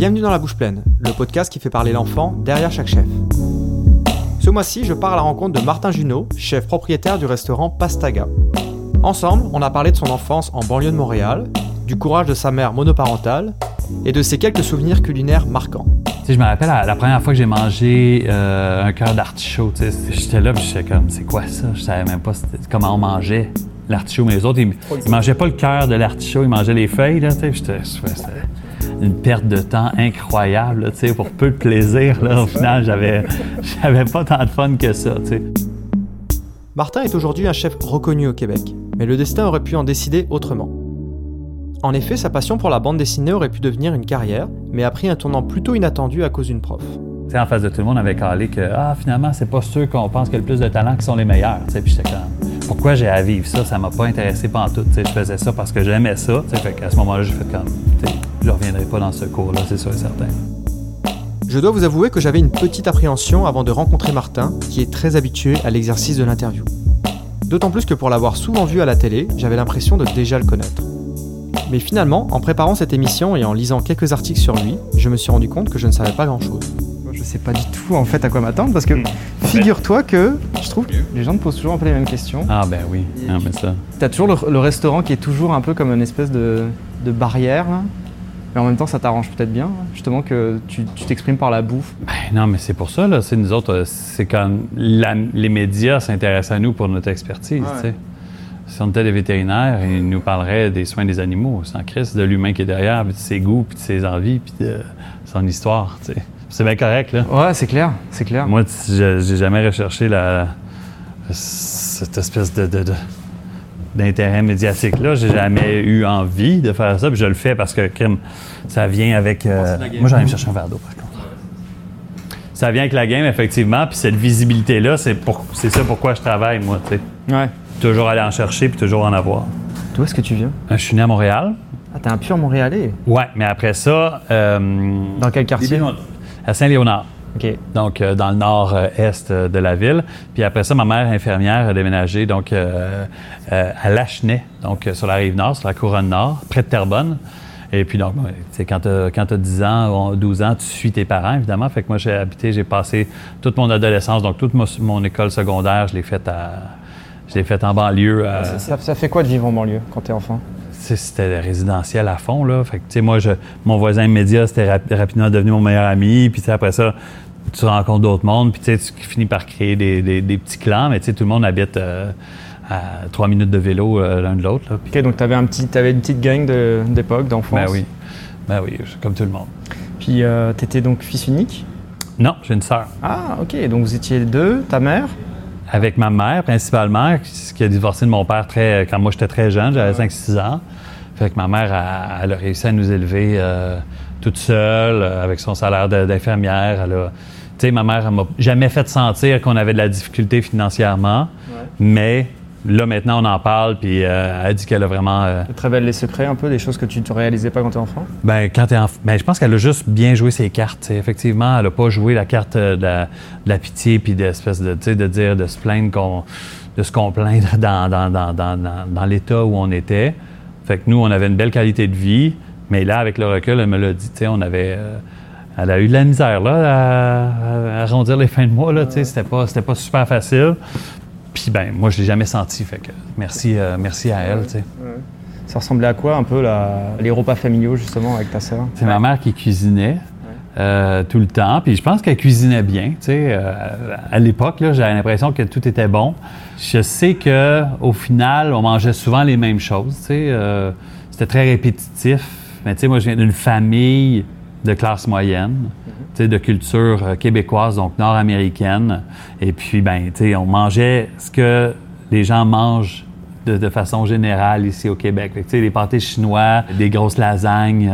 Bienvenue dans La Bouche Pleine, le podcast qui fait parler l'enfant derrière chaque chef. Ce mois-ci, je pars à la rencontre de Martin Junot, chef propriétaire du restaurant Pastaga. Ensemble, on a parlé de son enfance en banlieue de Montréal, du courage de sa mère monoparentale et de ses quelques souvenirs culinaires marquants. Tu sais, je me rappelle la première fois que j'ai mangé un cœur d'artichaut. J'étais là, puis j'étais comme, c'est quoi ça? Je savais même pas comment on mangeait l'artichaut. Mais les autres, ils mangeaient pas le cœur de l'artichaut, ils mangeaient les feuilles. Là, c'était une perte de temps incroyable, là, pour peu de plaisir. Là, au final, j'avais pas tant de fun que ça. T'sais. Martin est aujourd'hui un chef reconnu au Québec, mais le destin aurait pu en décider autrement. En effet, sa passion pour la bande dessinée aurait pu devenir une carrière, mais a pris un tournant plutôt inattendu à cause d'une prof. T'sais, en face de tout le monde, on avait calé que finalement, c'est pas ceux qu'on pense qu'il y a le plus de talent qui sont les meilleurs. Puis j'étais comme, pourquoi j'ai à vivre ça? Ça m'a pas intéressé pantoute. Je faisais ça parce que j'aimais ça. Fait qu'à ce moment-là, j'ai fait comme, je reviendrai pas dans ce cours-là, c'est sûr et certain. Je dois vous avouer que j'avais une petite appréhension avant de rencontrer Martin, qui est très habitué à l'exercice de l'interview. D'autant plus que pour l'avoir souvent vu à la télé, j'avais l'impression de déjà le connaître. Mais finalement, en préparant cette émission et en lisant quelques articles sur lui, je me suis rendu compte que je ne savais pas grand-chose. Je sais pas du tout en fait à quoi m'attendre parce que figure-toi que je trouve que les gens te posent toujours un peu les mêmes questions. Ah ben oui, non, mais ça. T'as toujours le restaurant qui est toujours un peu comme une espèce de barrière, là. Mais en même temps ça t'arrange peut-être bien, justement que tu t'exprimes par la bouffe. Ben non, mais c'est pour ça, là, nous autres, c'est comme les médias s'intéressent à nous pour notre expertise, tu sais. Si on était des vétérinaires, ils nous parleraient des soins des animaux, sans crise, de l'humain qui est derrière, puis de ses goûts, puis de ses envies, puis de son histoire, tu sais. C'est bien correct, là. Ouais, c'est clair, c'est clair. Moi, j'ai jamais recherché cette espèce d'intérêt médiatique-là. J'ai jamais eu envie de faire ça, puis je le fais parce que ça vient avec... Moi, j'en ai cherché un verre d'eau, par contre. Ça vient avec la game, effectivement, puis cette visibilité-là, c'est ça pourquoi je travaille, moi, tu sais. Ouais. Toujours aller en chercher, puis toujours en avoir. D'où est-ce que tu viens? Je suis né à Montréal. Ah, t'es un pur Montréalais? Ouais, mais après ça... Dans quel quartier? À Saint-Léonard. OK. Donc, dans le nord-est de la ville. Puis après ça, ma mère infirmière a déménagé donc, à Lachenay, donc sur la Rive-Nord, sur la Couronne Nord, près de Terrebonne. Et puis donc, quand t'as 10 ans, 12 ans, tu suis tes parents, évidemment. Fait que moi, j'ai passé toute mon adolescence, donc toute mon école secondaire, je l'ai faite en banlieue. Ça fait quoi de vivre en banlieue quand t'es enfant? C'était résidentiel à fond, là. Fait que, tu sais, moi, mon voisin immédiat, c'était rapidement devenu mon meilleur ami. Puis, après ça, tu rencontres d'autres mondes. Puis, tu finis par créer des petits clans. Mais, tu sais, tout le monde habite à 3 minutes de vélo l'un de l'autre, là. OK, donc t'avais une petite gang d'époque, d'enfance. Ben oui, comme tout le monde. Puis, t'étais donc fils unique? Non, j'ai une sœur. Ah, OK. Donc, vous étiez deux, ta mère? Avec ma mère, principalement, qui a divorcé de mon père quand moi, j'étais très jeune, j'avais 5-6 ans. Fait que ma mère, elle a réussi à nous élever toute seule, avec son salaire d'infirmière. Tu sais, ma mère, elle m'a jamais fait sentir qu'on avait de la difficulté financièrement, mais là, maintenant, on en parle, puis elle dit qu'elle a vraiment... Elle te révèle les secrets un peu, des choses que tu ne réalisais pas quand tu es enfant? Ben, je pense qu'elle a juste bien joué ses cartes. T'sais. Effectivement, elle n'a pas joué la carte de la pitié, puis d'espèce de dire, de se plaindre de se complaindre dans l'état où on était. Fait que nous, on avait une belle qualité de vie, mais là, avec le recul, elle me l'a dit, on avait... elle a eu de la misère, là, à arrondir les fins de mois, là, c'était pas super facile. Puis, moi, je l'ai jamais senti, fait que merci à elle, tu sais. Ouais. Ça ressemblait à quoi, un peu, les repas familiaux, justement, avec ta sœur? C'est ma mère qui cuisinait tout le temps, puis je pense qu'elle cuisinait bien, tu sais. À l'époque, là, j'avais l'impression que tout était bon. Je sais qu'au final, on mangeait souvent les mêmes choses, tu sais. C'était très répétitif, mais tu sais, moi, je viens d'une famille de classe moyenne, de culture québécoise, donc nord-américaine. Et puis, on mangeait ce que les gens mangent de façon générale ici au Québec. Fait que, des pâtés chinois, des grosses lasagnes,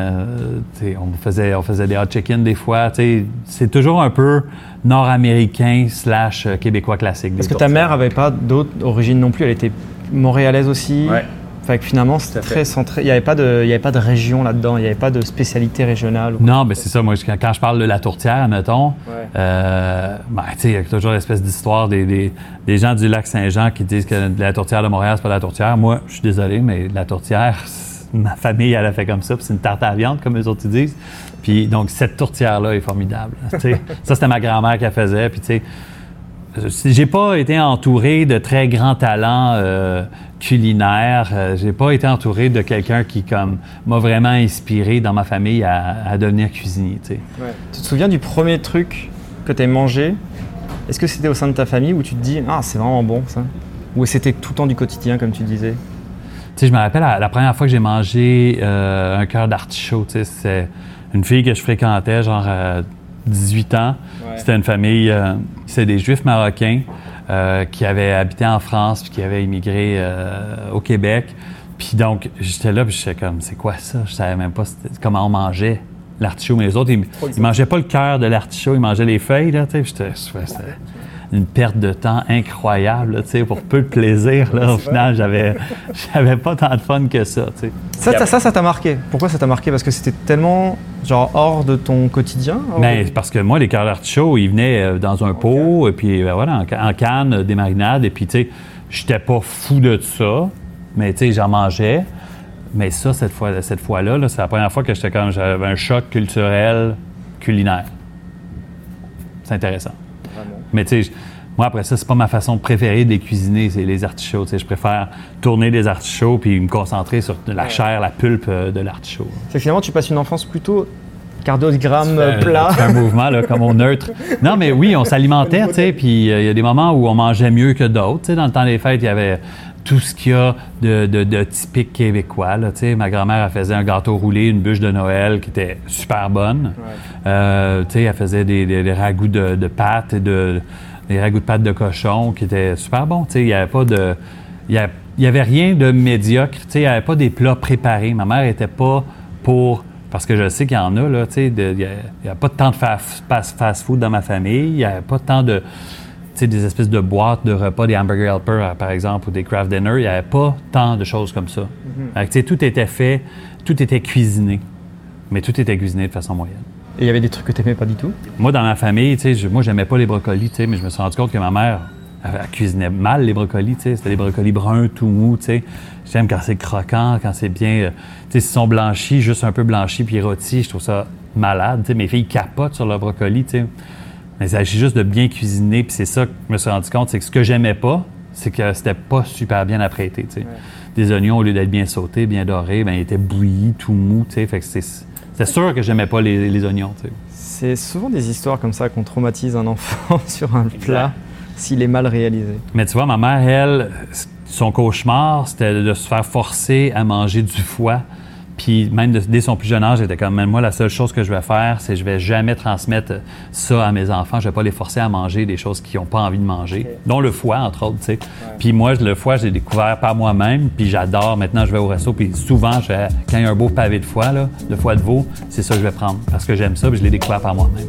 on faisait des hot chicken des fois. C'est toujours un peu nord-américain / québécois classique. Parce que ta mère n'avait pas d'autre origine non plus, elle était montréalaise aussi. Ouais. Fait que finalement, c'était très centré. Il n'y avait pas de région là-dedans, il n'y avait pas de spécialité régionale. Non, mais c'est ça. Moi, quand je parle de la tourtière, mettons, il y a toujours l'espèce d'histoire des gens du Lac-Saint-Jean qui disent que la tourtière de Montréal, c'est pas la tourtière. Moi, je suis désolé, mais la tourtière, ma famille, elle a fait comme ça, puis c'est une tarte à viande, comme eux autres ils disent. Puis donc, cette tourtière-là est formidable. Ça, c'était ma grand-mère qui la faisait. Puis, tu sais, j'ai pas été entouré de très grands talents culinaires. J'ai pas été entouré de quelqu'un qui, comme, m'a vraiment inspiré dans ma famille à devenir cuisinier, tu sais. Ouais. Tu te souviens du premier truc que tu as mangé? Est-ce que c'était au sein de ta famille où tu te dis « Ah, c'est vraiment bon, ça ?» Ou c'était tout le temps du quotidien, comme tu disais? Tu sais, je me rappelle la première fois que j'ai mangé un cœur d'artichaut, tu sais, c'est une fille que je fréquentais, genre 18 ans. Ouais. C'était une famille, c'est des Juifs marocains qui avaient habité en France puis qui avaient immigré au Québec. Puis donc, j'étais là puis j'étais comme, c'est quoi ça? Je savais même pas comment on mangeait l'artichaut. Mais les autres, ils mangeaient pas le cœur de l'artichaut, ils mangeaient les feuilles, là, tu sais. C'était une perte de temps incroyable, là, tu sais, pour peu de plaisir. Là, au final, j'avais pas tant de fun que ça, tu sais. Ça t'a marqué. Pourquoi ça t'a marqué? Parce que c'était tellement, genre, hors de ton quotidien? Bien, parce que moi, les cœurs d'artichaut, ils venaient dans un pot, et puis voilà, en canne, des marinades, et puis, tu sais, j'étais pas fou de ça, mais, tu sais, j'en mangeais. Mais ça, cette fois-là, là, c'est la première fois que j'avais un choc culturel culinaire. C'est intéressant. Mais tu sais, moi, après ça, c'est pas ma façon préférée de les cuisiner, c'est les artichauts. Tu sais, je préfère tourner des artichauts puis me concentrer sur la chair, la pulpe de l'artichaut. C'est que finalement, tu passes une enfance plutôt cardiogramme plat. C'est un mouvement, là, comme au neutre. Non, mais oui, on s'alimentait, tu sais, puis il y a des moments où on mangeait mieux que d'autres. Tu sais, dans le temps des fêtes, il y avait tout ce qu'il y a de typique québécois. Là, tu sais, ma grand-mère, elle faisait un gâteau roulé, une bûche de Noël qui était super bonne. Ouais. Tu sais, elle faisait des ragoûts de pâtes et des ragoûts de pâtes de cochon qui étaient super bons. Tu sais, il n'y avait pas de... Il y avait rien de médiocre. Tu sais, il n'y avait pas des plats préparés. Ma mère n'était pas pour... Parce que je sais qu'il y en a, là, tu sais, il n'y a pas tant de fast-food dans ma famille. Il n'y avait pas tant de... Tu sais, des espèces de boîtes de repas, des Hamburger Helper, par exemple, ou des Kraft Dinner. Il n'y avait pas tant de choses comme ça. Tu sais, tout était fait, tout était cuisiné. Mais tout était cuisiné de façon moyenne. Et il y avait des trucs que tu n'aimais pas du tout? Moi, dans ma famille, tu sais, moi, j'aimais pas les brocolis, tu sais, mais je me suis rendu compte que ma mère, elle cuisinait mal les brocolis, tu sais. C'était des brocolis bruns, tout mous, tu sais. J'aime quand c'est croquant, quand c'est bien... tu sais, s'ils sont blanchis, juste un peu blanchis puis rôtis, je trouve ça malade, tu sais. Mes filles capotent sur le brocoli, tu sais. Mais il s'agit juste de bien cuisiner, puis c'est ça que je me suis rendu compte, c'est que ce que j'aimais pas, c'est que c'était pas super bien apprêté, tu sais. Ouais. Des oignons, au lieu d'être bien sautés, bien dorés, bien, ils étaient bouillis, tout mous, tu sais. Fait que c'est sûr que j'aimais pas les oignons, tu sais. C'est souvent des histoires comme ça qu'on traumatise un enfant sur un plat s'il est mal réalisé. Mais tu vois, ma mère, elle, son cauchemar, c'était de se faire forcer à manger du foie. Puis même dès son plus jeune âge, j'étais comme, moi, la seule chose que je vais faire, c'est que je vais jamais transmettre ça à mes enfants. Je vais pas les forcer à manger des choses qu'ils n'ont pas envie de manger, dont le foie, entre autres, tu sais. Ouais. Puis moi, le foie, j'ai découvert par moi-même, puis j'adore. Maintenant, je vais au resto, puis souvent, quand il y a un beau pavé de foie, là, le foie de veau, c'est ça que je vais prendre, parce que j'aime ça, puis je l'ai découvert par moi-même.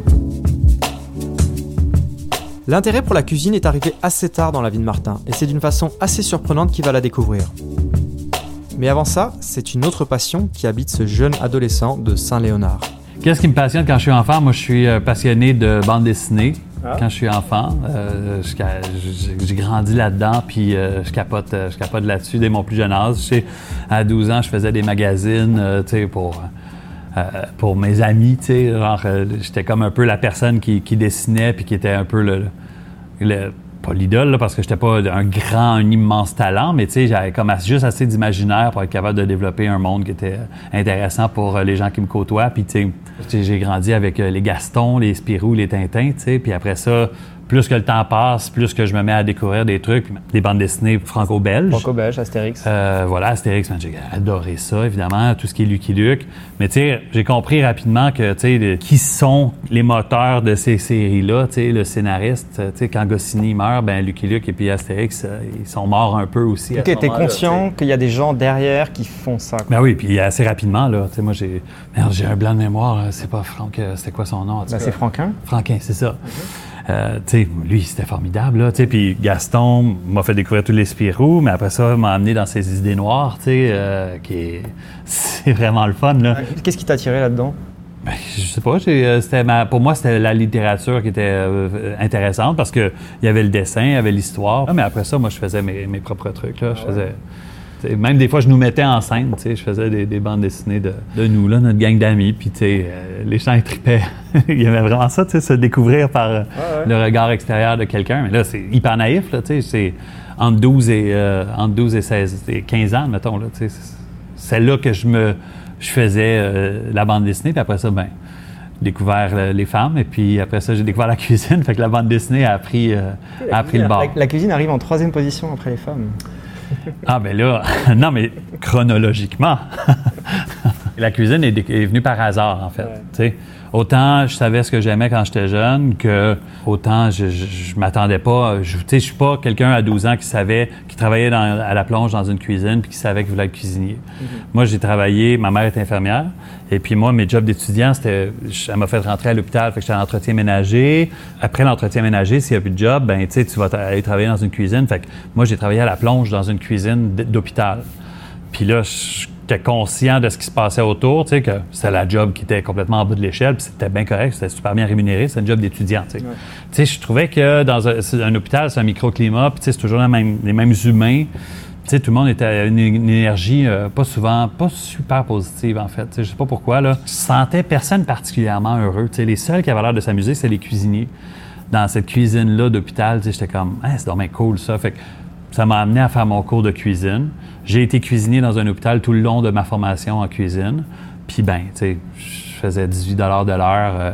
L'intérêt pour la cuisine est arrivé assez tard dans la vie de Martin, et c'est d'une façon assez surprenante qu'il va la découvrir. Mais avant ça, c'est une autre passion qui habite ce jeune adolescent de Saint-Léonard. Qu'est-ce qui me passionne quand je suis enfant? Moi, je suis passionné de bande dessinée quand je suis enfant. J'ai grandi là-dedans, puis je capote là-dessus dès mon plus jeune âge. Tu sais, à 12 ans, je faisais des magazines tu sais, pour mes amis. Tu sais, genre, j'étais comme un peu la personne qui dessinait, puis qui était un peu pas l'idole, là, parce que j'étais pas un immense talent, mais tu sais, j'avais comme juste assez d'imaginaire pour être capable de développer un monde qui était intéressant pour les gens qui me côtoient. Puis tu sais, j'ai grandi avec les Gaston, les Spirou, les Tintins, tu sais, puis après ça, plus que le temps passe, plus que je me mets à découvrir des trucs, des bandes dessinées franco-belges. Franco-belges, Astérix. Voilà, Astérix, j'ai adoré ça, évidemment, tout ce qui est Lucky Luke. Mais tu sais, j'ai compris rapidement que, tu sais, qui sont les moteurs de ces séries-là, tu sais, le scénariste, tu sais, quand Goscinny meurt, ben Lucky Luke et puis Astérix, ils sont morts un peu aussi. OK, t'es conscient qu'il y a des gens derrière qui font ça. Ben oui, puis assez rapidement, là, tu sais, moi, j'ai un blanc de mémoire, c'est pas Franck, c'était quoi son nom? Ben, c'est Franquin. Franquin, c'est ça. Tu sais, lui, c'était formidable, là, tu sais, puis Gaston m'a fait découvrir tous les Spirou, mais après ça, m'a amené dans ses idées noires, tu sais, c'est vraiment le fun, là. Qu'est-ce qui t'a attiré là-dedans? Ben, je sais pas, pour moi, c'était la littérature qui était intéressante parce que il y avait le dessin, il y avait l'histoire. Mais après ça, moi, je faisais mes propres trucs, là. Même des fois, je nous mettais en scène. Je faisais des bandes dessinées de nous, là, notre gang d'amis. Puis les gens, ils tripaient. Il y avait vraiment ça, se découvrir par le regard extérieur de quelqu'un. Mais là, c'est hyper naïf. Là, c'est entre 12 et 16 et 15 ans, mettons. Là, c'est là que je faisais la bande dessinée. Puis après ça, découvert les femmes, et puis après ça, j'ai découvert la cuisine. Fait que la bande dessinée a pris le bord. La cuisine arrive en 3e position après les femmes. Ah, ben là, non, mais chronologiquement. La cuisine est venue par hasard, en fait. Ouais. Autant je savais ce que j'aimais quand j'étais jeune, que autant je m'attendais pas. Je suis pas quelqu'un à 12 ans qui travaillait à la plonge dans une cuisine puis qui savait qu'il voulait être cuisinier. Mm-hmm. Moi, j'ai travaillé, ma mère est infirmière, et puis moi, mes jobs d'étudiant, elle m'a fait rentrer à l'hôpital, fait que j'étais en entretien ménager. Après l'entretien ménager, s'il n'y a plus de job, tu vas aller travailler dans une cuisine. Fait que moi, j'ai travaillé à la plonge dans une cuisine d'hôpital. Puis là, j'étais conscient de ce qui se passait autour, que c'était la job qui était complètement en bas de l'échelle, puis c'était bien correct, c'était super bien rémunéré, c'était un job d'étudiant. Ouais. Je trouvais que dans un hôpital, c'est un microclimat, puis c'est toujours les mêmes humains. Tout le monde était à une énergie pas super positive, en fait. Je sais pas pourquoi, là. Je sentais personne particulièrement heureux. Les seuls qui avaient l'air de s'amuser, c'était les cuisiniers. Dans cette cuisine-là d'hôpital, j'étais comme « c'est vraiment cool, ça ». Fait que ça m'a amené à faire mon cours de cuisine. J'ai été cuisinier dans un hôpital tout le long de ma formation en cuisine. Puis, je faisais 18 $ de l'heure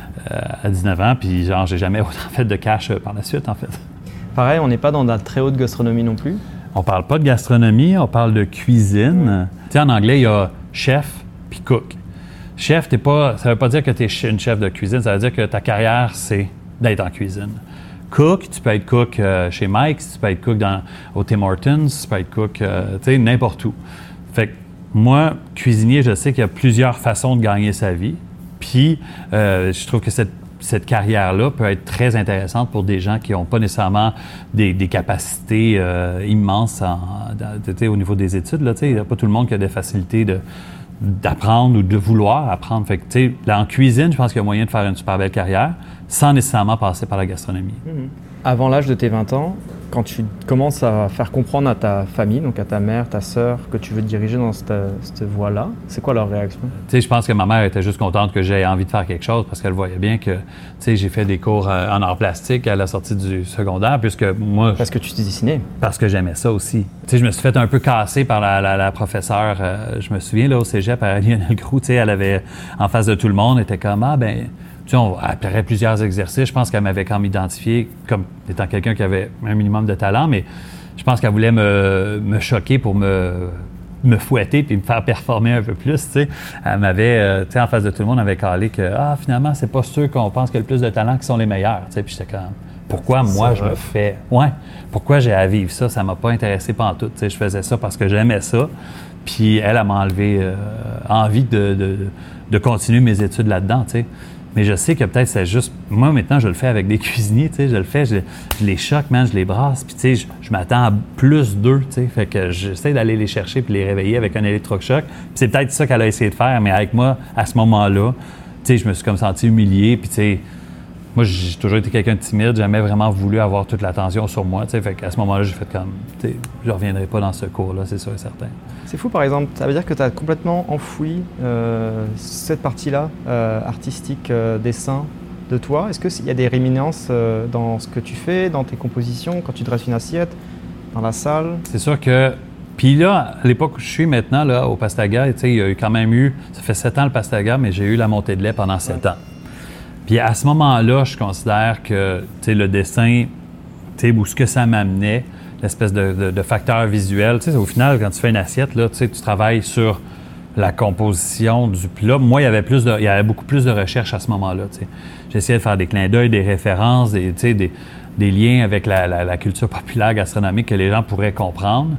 à 19 ans. Puis, j'ai jamais autant fait de cash par la suite, en fait. Pareil, on n'est pas dans de la très haute gastronomie non plus. On parle pas de gastronomie, on parle de cuisine. En anglais, il y a chef puis cook. Chef, ça veut pas dire que tu es une chef de cuisine, ça veut dire que ta carrière, c'est d'être en cuisine. Cook, tu peux être cook chez Mike's, tu peux être cook au Tim Hortons, tu peux être cook n'importe où. Fait que moi, cuisinier, je sais qu'il y a plusieurs façons de gagner sa vie. Puis, je trouve que cette carrière-là peut être très intéressante pour des gens qui n'ont pas nécessairement des capacités immenses au niveau des études. Il n'y a pas tout le monde qui a des facilités d'apprendre ou de vouloir apprendre. Fait que, en cuisine, je pense qu'il y a moyen de faire une super belle carrière sans nécessairement passer par la gastronomie. Avant l'âge de tes 20 ans, quand tu commences à faire comprendre à ta famille, donc à ta mère, ta sœur, que tu veux te diriger dans cette voie-là, c'est quoi leur réaction? Je pense que ma mère était juste contente que j'aie envie de faire quelque chose parce qu'elle voyait bien que j'ai fait des cours en arts plastiques à la sortie du secondaire, puisque moi... Parce que tu dessinais? Parce que j'aimais ça aussi. Je me suis fait un peu casser par la professeure. Je me souviens, là, au cégep, à Lionel Groux, elle avait, en face de tout le monde, était comme, après plusieurs exercices, je pense qu'elle m'avait comme identifié comme étant quelqu'un qui avait un minimum de talent, mais je pense qu'elle voulait me choquer pour me fouetter puis me faire performer un peu plus, Elle m'avait, en face de tout le monde, elle avait calé que, finalement, c'est pas sûr qu'on pense qu'il y a le plus de talent qui sont les meilleurs, Puis j'étais comme, pourquoi moi je me fais... Ouais, pourquoi j'ai à vivre ça? Ça m'a pas intéressé pantoute, Je faisais ça parce que j'aimais ça, puis elle m'a enlevé envie de continuer mes études là-dedans, Mais je sais que peut-être c'est juste... Moi, maintenant, je le fais avec des cuisiniers, je le fais, je les choque, man, je les brasse, puis je m'attends à plus d'eux, Fait que j'essaie d'aller les chercher puis les réveiller avec un électrochoc. Puis c'est peut-être ça qu'elle a essayé de faire, mais avec moi, à ce moment-là, je me suis comme senti humilié, puis moi, j'ai toujours été quelqu'un de timide, j'ai jamais vraiment voulu avoir toute l'attention sur moi, Fait qu'à ce moment-là, j'ai fait comme, je reviendrai pas dans ce cours-là, c'est sûr et certain. C'est fou, par exemple, ça veut dire que tu as complètement enfoui cette partie-là, artistique, dessin, de toi. Est-ce qu'il y a des réminiscences dans ce que tu fais, dans tes compositions, quand tu dresses une assiette, dans la salle? C'est sûr que... Puis là, à l'époque où je suis maintenant, là, au Pastaga, il y a eu quand même ça fait 7 ans le Pastaga, mais j'ai eu la montée de lait pendant 7 ans. Puis à ce moment-là, je considère que le dessin, où ce que ça m'amenait, l'espèce de facteur visuel, au final, quand tu fais une assiette, là, tu travailles sur la composition du plat. Moi, il y avait beaucoup plus de recherche à ce moment-là. J'essayais de faire des clins d'œil, des références, des liens avec la culture populaire gastronomique que les gens pourraient comprendre.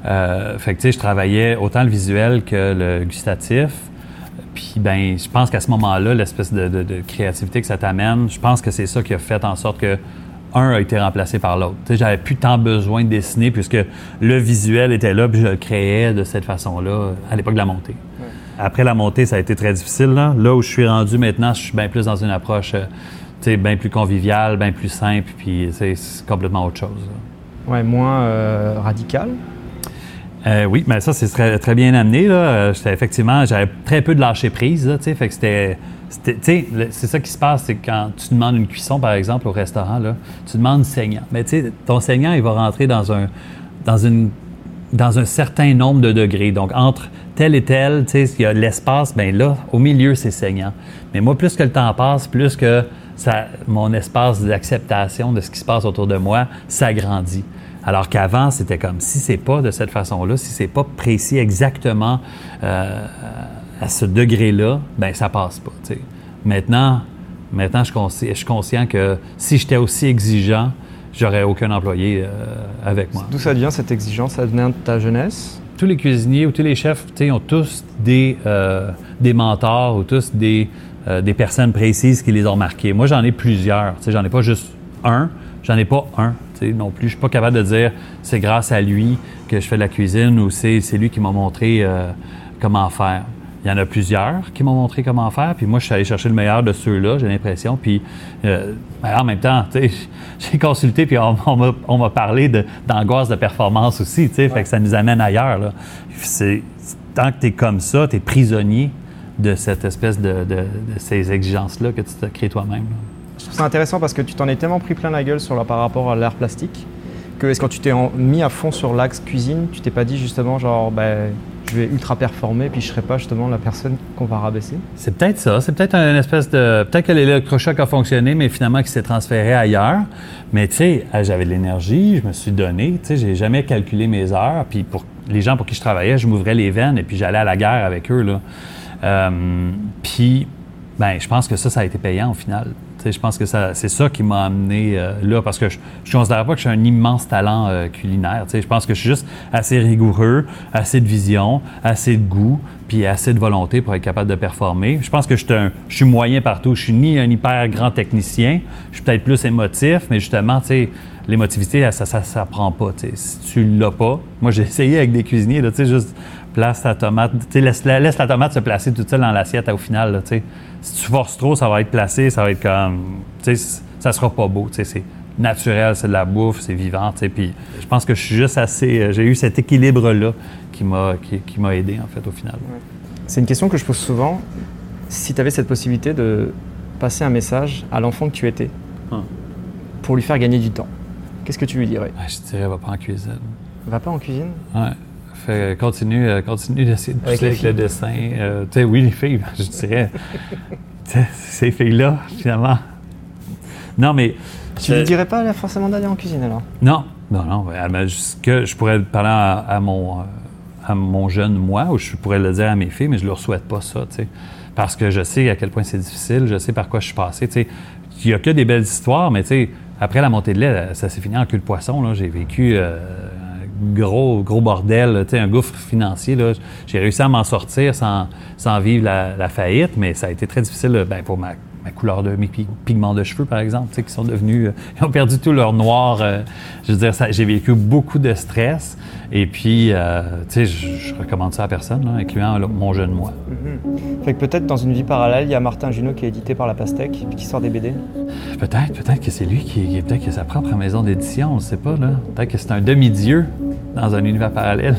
Fait que je travaillais autant le visuel que le gustatif. Puis, je pense qu'à ce moment-là, l'espèce de créativité que ça t'amène, je pense que c'est ça qui a fait en sorte que un a été remplacé par l'autre. J'avais plus tant besoin de dessiner puisque le visuel était là, puis je le créais de cette façon-là à l'époque de la montée. Ouais. Après la montée, ça a été très difficile. Là où je suis rendu maintenant, je suis bien plus dans une approche bien plus conviviale, bien plus simple, puis c'est complètement autre chose. Ouais, moins radical? Oui, mais ça, c'est très, très bien amené. Là. Effectivement, j'avais très peu de lâcher prise. Là, fait que c'est ça qui se passe, c'est quand tu demandes une cuisson, par exemple, au restaurant, là, tu demandes saignant. Mais ton saignant, il va rentrer dans un certain nombre de degrés. Donc, entre tel et tel, il y a l'espace, bien là, au milieu, c'est saignant. Mais moi, plus que le temps passe, plus que mon espace d'acceptation de ce qui se passe autour de moi s'agrandit. Alors qu'avant, c'était comme, si c'est pas de cette façon-là, si c'est pas précis exactement à ce degré-là, bien, ça passe pas. T'sais. Maintenant, je suis conscient que si j'étais aussi exigeant, j'aurais aucun employé avec moi. D'où ça vient, cette exigence? Ça venait de ta jeunesse? Tous les cuisiniers ou tous les chefs, ont tous des mentors ou tous des personnes précises qui les ont marqués. Moi, j'en ai plusieurs. J'en ai pas juste un. J'en ai pas un non plus. Je suis pas capable de dire c'est grâce à lui que je fais de la cuisine ou c'est lui qui m'a montré comment faire. Il y en a plusieurs qui m'ont montré comment faire, puis moi, je suis allé chercher le meilleur de ceux-là, j'ai l'impression. Puis en même temps, j'ai consulté, puis on m'a parlé d'angoisse de performance aussi, fait que ça nous amène ailleurs. Là. Tant que tu es comme ça, tu es prisonnier de cette espèce de ces exigences-là que tu te crées toi-même. Là. Je trouve ça intéressant parce que tu t'en es tellement pris plein la gueule par rapport à l'art plastique que quand tu t'es mis à fond sur l'axe cuisine, tu t'es pas dit justement genre je vais ultra performer puis je serai pas justement la personne qu'on va rabaisser? C'est peut-être ça. C'est peut-être une espèce de... Peut-être que l'électrochoc a fonctionné, mais finalement qu'il s'est transféré ailleurs. Mais tu sais, j'avais de l'énergie, je me suis donné. Tu sais, j'ai jamais calculé mes heures. Puis pour les gens pour qui je travaillais, je m'ouvrais les veines et puis j'allais à la guerre avec eux, là. Puis, je pense que ça a été payant au final. Je pense que c'est ça qui m'a amené là, parce que je ne considère pas que je suis un immense talent culinaire. Je pense que je suis juste assez rigoureux, assez de vision, assez de goût, puis assez de volonté pour être capable de performer. Je pense que je suis moyen partout. Je suis ni un hyper grand technicien, je suis peut-être plus émotif, mais justement, l'émotivité, ça prend pas. Si tu l'as pas, moi j'ai essayé avec des cuisiniers, là, juste place ta tomate, laisse la tomate se placer toute seule dans l'assiette au final. Là, si tu forces trop, ça va être placé, ça va être comme, ça sera pas beau. C'est naturel, c'est de la bouffe, c'est vivant. Puis je pense que je suis juste assez, j'ai eu cet équilibre-là qui m'a aidé en fait au final. Ouais. C'est une question que je pose souvent. Si tu avais cette possibilité de passer un message à l'enfant que tu étais pour lui faire gagner du temps, qu'est-ce que tu lui dirais? Je dirais, va pas en cuisine. Va pas en cuisine? Ouais. Continue d'essayer de pousser avec le dessin. Oui, les filles, je dirais. Ces filles-là, finalement. Non, mais... Tu lui dirais pas forcément d'aller en cuisine, alors? Non. Je pourrais parler à mon jeune moi, ou je pourrais le dire à mes filles, mais je leur souhaite pas ça, parce que je sais à quel point c'est difficile, je sais par quoi je suis passé, Il n'y a que des belles histoires, mais après la montée de lait, ça s'est fini en cul de poisson, là. J'ai vécu... gros bordel, un gouffre financier. Là. J'ai réussi à m'en sortir sans vivre la faillite, mais ça a été très difficile pour ma couleur de mes pigments de cheveux, par exemple, qui sont devenus... ils ont perdu tout leur noir. Je veux dire, j'ai vécu beaucoup de stress. Et puis, je recommande ça à personne, là, incluant mon jeune moi. Mm-hmm. Fait que peut-être dans une vie parallèle, il y a Martin Junot qui est édité par La Pastèque et qui sort des BD? Peut-être que c'est lui qui a sa propre maison d'édition, on ne sait pas, là. Peut-être que c'est un demi-dieu dans un univers parallèle.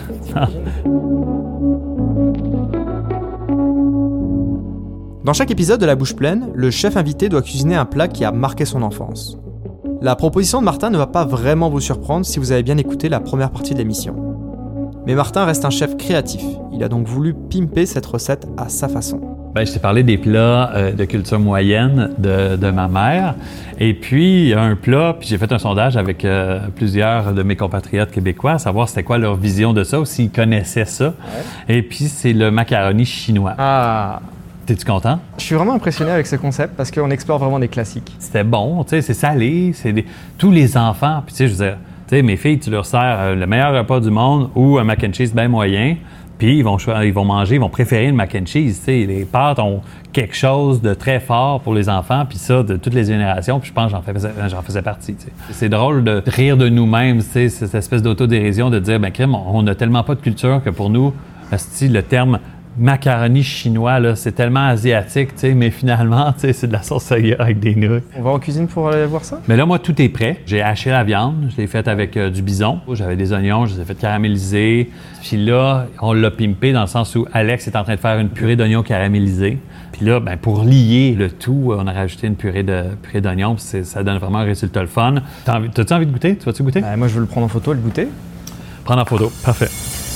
Dans chaque épisode de La Bouche Pleine, le chef invité doit cuisiner un plat qui a marqué son enfance. La proposition de Martin ne va pas vraiment vous surprendre si vous avez bien écouté la première partie de l'émission. Mais Martin reste un chef créatif. Il a donc voulu pimper cette recette à sa façon. Je t'ai parlé des plats de culture moyenne de ma mère. Et puis, il y a un plat, puis j'ai fait un sondage avec plusieurs de mes compatriotes québécois, à savoir c'était quoi leur vision de ça, ou s'ils connaissaient ça. Ouais. Et puis, c'est le macaroni chinois. Ah! T'es-tu content? Je suis vraiment impressionné avec ce concept parce qu'on explore vraiment des classiques. C'était bon, c'est salé, tous les enfants. Puis je veux dire, mes filles, tu leur sers le meilleur repas du monde ou un mac and cheese bien moyen, puis ils vont préférer le mac and cheese. Les pâtes ont quelque chose de très fort pour les enfants, puis ça, de toutes les générations, puis je pense que j'en faisais partie. C'est drôle de rire de nous-mêmes, cette espèce d'autodérision, de dire, crème, on n'a tellement pas de culture que pour nous, le terme macaroni chinois, là, c'est tellement asiatique, tu sais, mais finalement, tu sais, c'est de la sauce soya avec des nouilles. On va en cuisine pour aller voir ça? Mais là, moi, tout est prêt. J'ai haché la viande, je l'ai faite avec du bison. J'avais des oignons, je les ai fait caraméliser. Puis là, on l'a pimpé dans le sens où Alex est en train de faire une purée d'oignons caramélisée. Puis là, ben, pour lier le tout, on a rajouté une purée d'oignons. Ça donne vraiment un résultat le fun. T'as-tu envie de goûter? Tu vas-tu goûter? Moi, je veux le prendre en photo et le goûter. Prendre en photo. Parfait.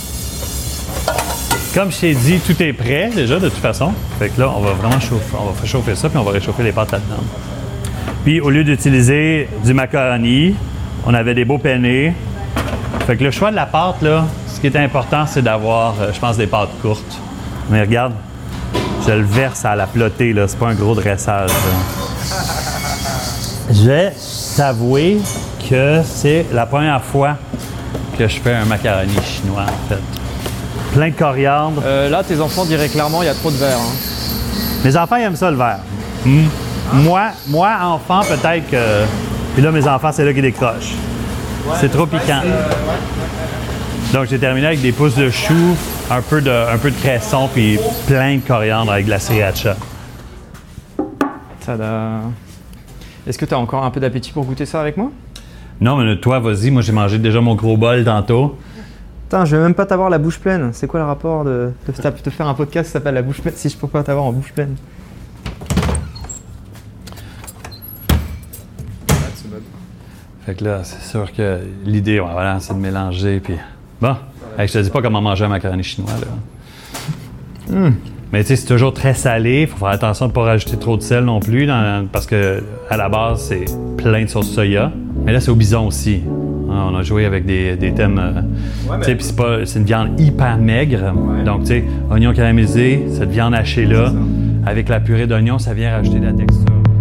Comme je t'ai dit, tout est prêt déjà de toute façon. Fait que là, on va vraiment chauffer ça, puis on va réchauffer les pâtes là-dedans. Puis au lieu d'utiliser du macaroni, on avait des beaux penne. Fait que le choix de la pâte, là, ce qui est important, c'est d'avoir, je pense, des pâtes courtes. Mais regarde, je le verse à la plotée, là. C'est pas un gros dressage, là. Je vais t'avouer que c'est la première fois que je fais un macaroni chinois, en fait. Plein de coriandre. Là, tes enfants diraient clairement, il y a trop de verre. Hein. Mes enfants, ils aiment ça, le vert. Moi, enfant, peut-être que... Puis là, mes enfants, c'est là qu'ils décrochent. Ouais, c'est trop piquant. Donc, j'ai terminé avec des pousses de choux, un peu de cresson, puis plein de coriandre avec de la sriracha. Tada! Est-ce que tu as encore un peu d'appétit pour goûter ça avec moi? Non, mais toi, vas-y. Moi, j'ai mangé déjà mon gros bol tantôt. Putain, je vais même pas t'avoir la bouche pleine. C'est quoi le rapport de te faire un podcast qui s'appelle La Bouche Pleine si je peux pas t'avoir en bouche pleine? Fait que là, c'est sûr que l'idée, voilà, c'est de mélanger, puis... Bon, je te dis pas comment manger un macaroni chinois, là. Mais tu sais, c'est toujours très salé. Il faut faire attention de ne pas rajouter trop de sel non plus, parce que à la base, c'est plein de sauce soya. Mais là, c'est au bison aussi. On a joué avec des thèmes... tu sais, puis c'est une viande hyper maigre. Ouais. Donc, tu sais, oignon caramélisé, cette viande hachée-là, avec la purée d'oignon, ça vient rajouter de la texture.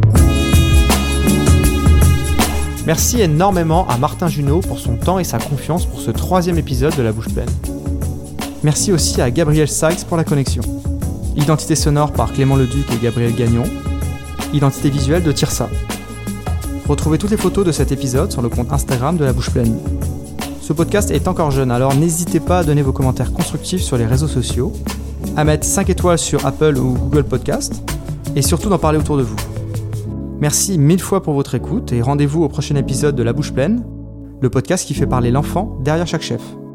Merci énormément à Martin Junot pour son temps et sa confiance pour ce 3e épisode de La Bouche Pleine. Merci aussi à Gabriel Sykes pour la connexion. Identité sonore par Clément Leduc et Gabriel Gagnon. Identité visuelle de Tirsa. Retrouvez toutes les photos de cet épisode sur le compte Instagram de La Bouche Pleine. Ce podcast est encore jeune, alors n'hésitez pas à donner vos commentaires constructifs sur les réseaux sociaux, à mettre 5 étoiles sur Apple ou Google Podcast, et surtout d'en parler autour de vous. Merci 1000 fois pour votre écoute et rendez-vous au prochain épisode de La Bouche Pleine, le podcast qui fait parler l'enfant derrière chaque chef.